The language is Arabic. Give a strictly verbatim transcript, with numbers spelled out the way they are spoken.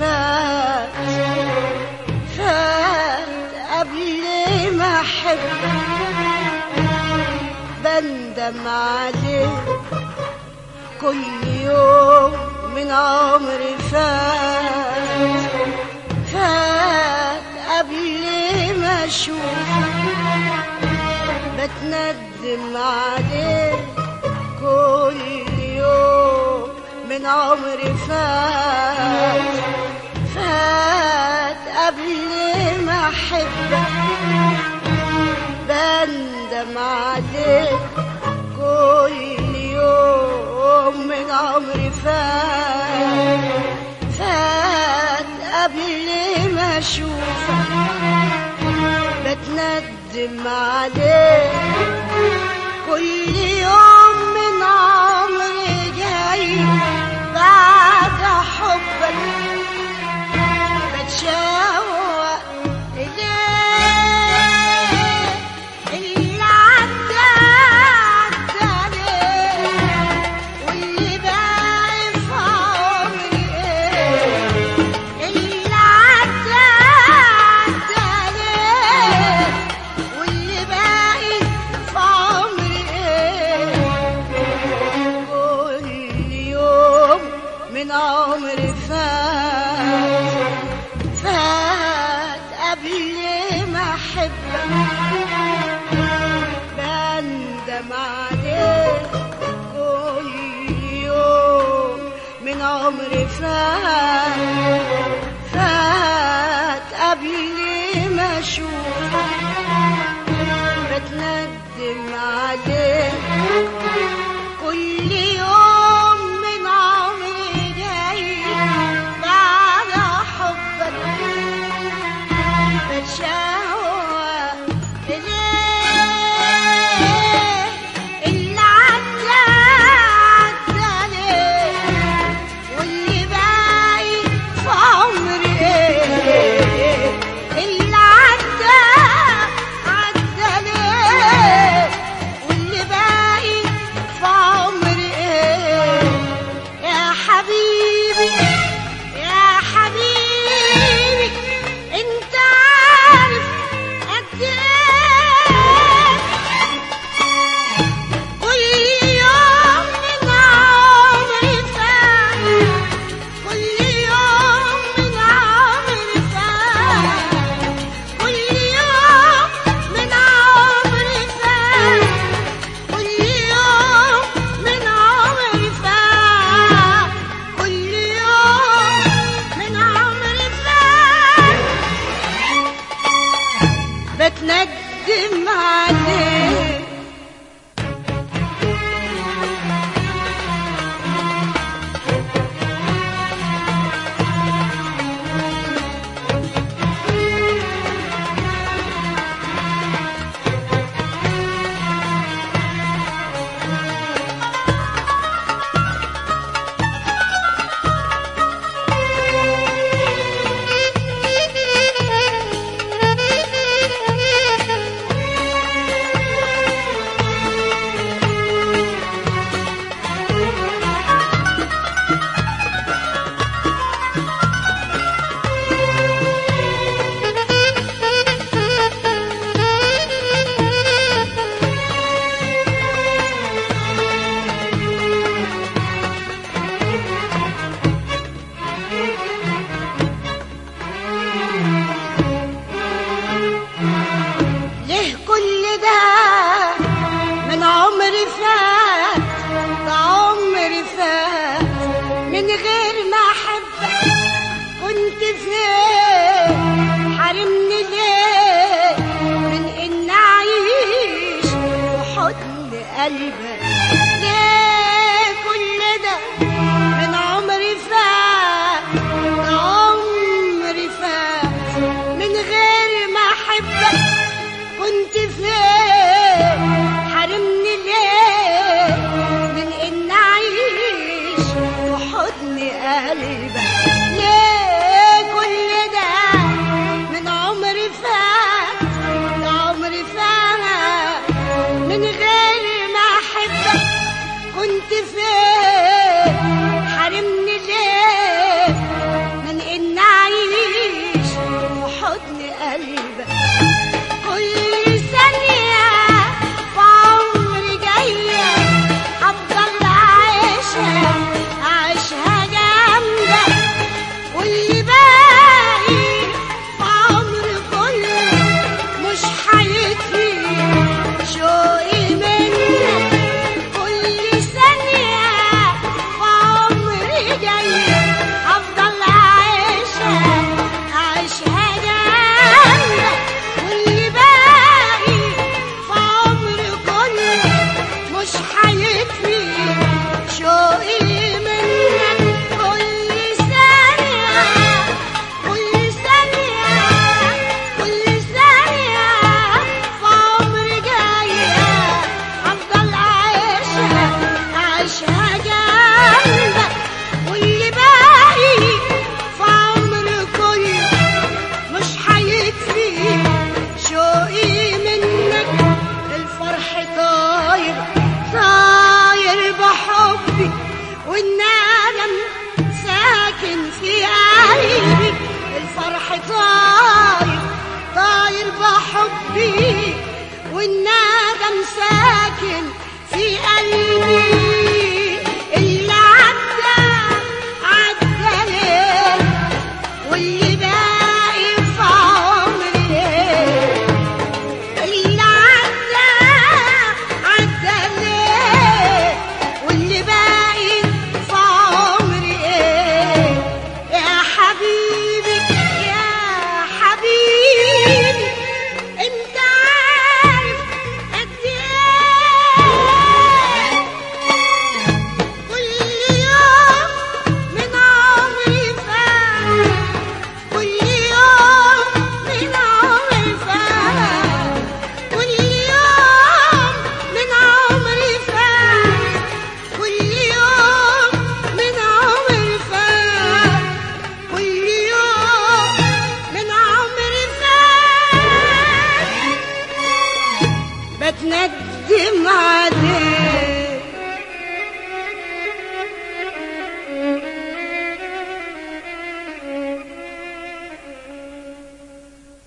فات فات قبل ما أحبك، بندم عليه كل يوم من عمري فات فات قبل ما أشوفك، بتندم عليه كل يوم من عمري فات فات قبل ما أحبك، بندم عليك كل يوم من عمري فات فات قبل ما أشوفك، بتندم عليك كل يوم من عمري جاي بعد حبك، بتشوق إليك اللي عدى عدى عليك، واللي باقي في عمري إيه اللي عدى عدى عليك، واللي باقي في عمري إيه كل يوم من عمري فات فات قبل ما أحبك، بندم عليك كل يوم من عمري فات فات قبل ما أشوفك، بتندم عليك كل يوم من عمري جاي بعد حبك، بتشوق إليك اللي عدى عدى عليك، واللي باقي في عمري إيه اللي عدى عدى عليك، واللي باقي في عمري روحي طاير طاير بحبي والندم ساكن في قلبي.